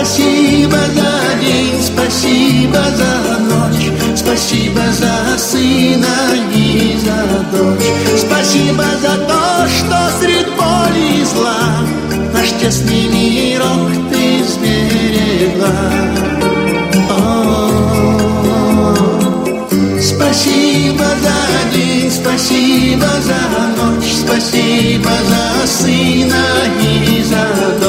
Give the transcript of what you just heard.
Спасибо за день, спасибо за ночь, спасибо за сына и за дочь. Спасибо за то, что средь боли и зла наш тесный мирок ты сберегла. Спасибо за день, спасибо за ночь, спасибо за сына и за дочь.